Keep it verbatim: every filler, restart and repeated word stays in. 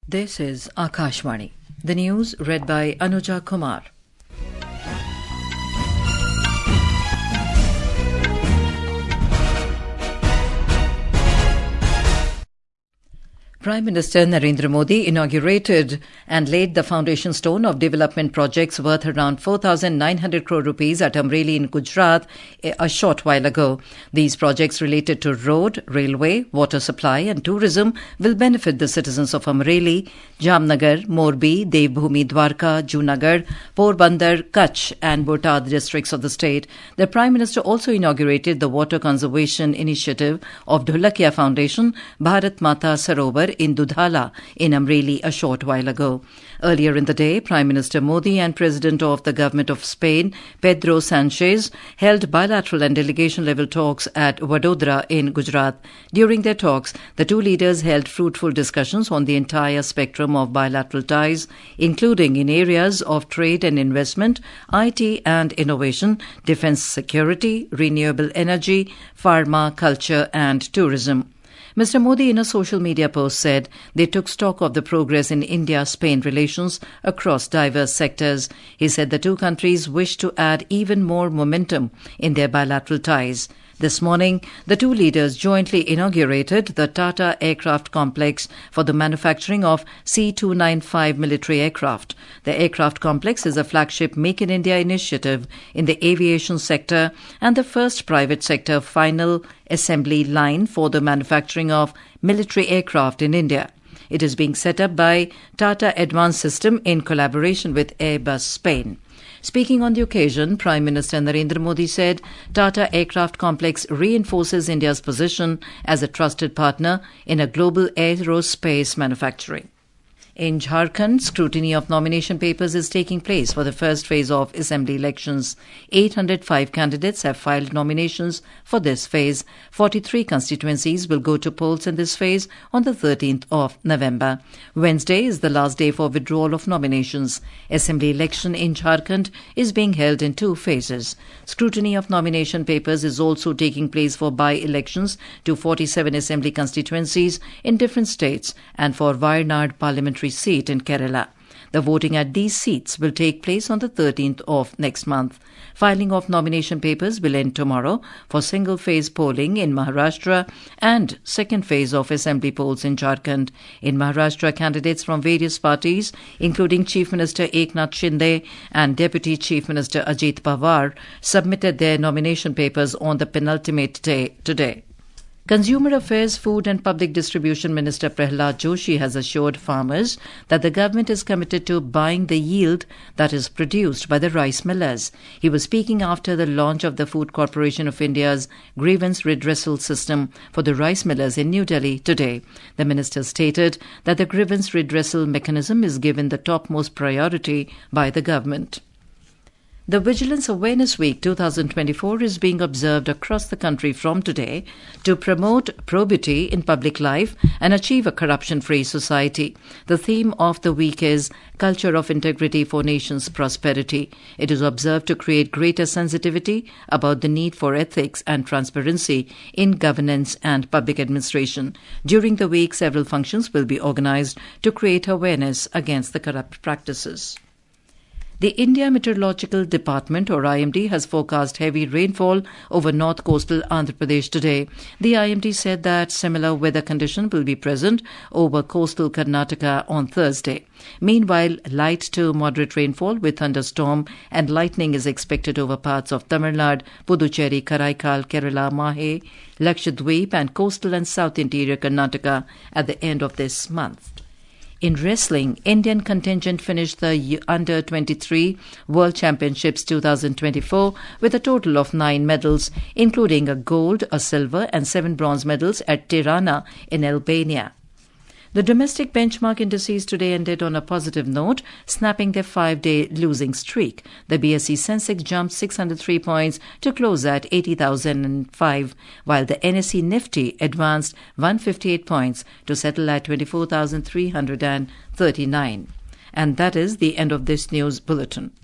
This is Akashvani. The news read by Anuja Kumar. Prime Minister Narendra Modi inaugurated and laid the foundation stone of development projects worth around four thousand nine hundred crore rupees at Amreli in Gujarat a short while ago. These projects related to road, railway, water supply and tourism will benefit the citizens of Amreli, Jamnagar, Morbi, Devbhoomi, Dwarka, Junagadh, Porbandar, Kutch and Botad districts of the state. The Prime Minister also inaugurated the water conservation initiative of Dholakia Foundation, Bharat Mata Sarovar in Dudhala in Amreli a short while ago. Earlier in the day, Prime Minister Modi and President of the Government of Spain, Pedro Sanchez, held bilateral and delegation-level talks at Vadodara in Gujarat. During their talks, the two leaders held fruitful discussions on the entire spectrum of bilateral ties, including in areas of trade and investment, I T and innovation, defence security, renewable energy, pharma, culture and tourism. Mister Modi, in a social media post, said they took stock of the progress in India-Spain relations across diverse sectors. He said the two countries wish to add even more momentum in their bilateral ties. This morning, the two leaders jointly inaugurated the Tata Aircraft Complex for the manufacturing of C two ninety-five military aircraft. The aircraft complex is a flagship Make in India initiative in the aviation sector and the first private sector final assembly line for the manufacturing of military aircraft in India. It is being set up by Tata Advanced System in collaboration with Airbus Spain. Speaking on the occasion, Prime Minister Narendra Modi said Tata Aircraft Complex reinforces India's position as a trusted partner in a global aerospace manufacturing. In Jharkhand, scrutiny of nomination papers is taking place for the first phase of assembly elections. eight hundred five candidates have filed nominations for this phase. forty-three constituencies will go to polls in this phase on the thirteenth of November. Wednesday is the last day for withdrawal of nominations. Assembly election in Jharkhand is being held in two phases. Scrutiny of nomination papers is also taking place for by-elections to forty-seven assembly constituencies in different states and for Wayanad parliamentary seat in Kerala. The voting at these seats will take place on the thirteenth of next month. Filing of nomination papers will end tomorrow for single-phase polling in Maharashtra and second phase of assembly polls in Jharkhand. In Maharashtra, candidates from various parties, including Chief Minister Eknath Shinde and Deputy Chief Minister Ajit Pawar, submitted their nomination papers on the penultimate day today. Consumer Affairs, Food and Public Distribution Minister Prahlad Joshi has assured farmers that the government is committed to buying the yield that is produced by the rice millers. He was speaking after the launch of the Food Corporation of India's grievance redressal system for the rice millers in New Delhi today. The minister stated that the grievance redressal mechanism is given the topmost priority by the government. The Vigilance Awareness Week twenty twenty-four is being observed across the country from today to promote probity in public life and achieve a corruption-free society. The theme of the week is Culture of Integrity for Nation's Prosperity. It is observed to create greater sensitivity about the need for ethics and transparency in governance and public administration. During the week, several functions will be organized to create awareness against the corrupt practices. The India Meteorological Department, or I M D, has forecast heavy rainfall over north coastal Andhra Pradesh today. The I M D said that similar weather condition will be present over coastal Karnataka on Thursday. Meanwhile, light to moderate rainfall with thunderstorm and lightning is expected over parts of Tamil Nadu, Puducherry, Karaikal, Kerala, Mahe, Lakshadweep and coastal and south interior Karnataka at the end of this month. In wrestling, Indian contingent finished the under twenty-three World Championships twenty twenty-four with a total of nine medals, including a gold, a silver and seven bronze medals at Tirana in Albania. The domestic benchmark indices today ended on a positive note, snapping their five-day losing streak. The B S E Sensex jumped six hundred three points to close at eighty thousand five, while the N S E Nifty advanced one hundred fifty-eight points to settle at twenty-four thousand three hundred thirty-nine. And that is the end of this news bulletin.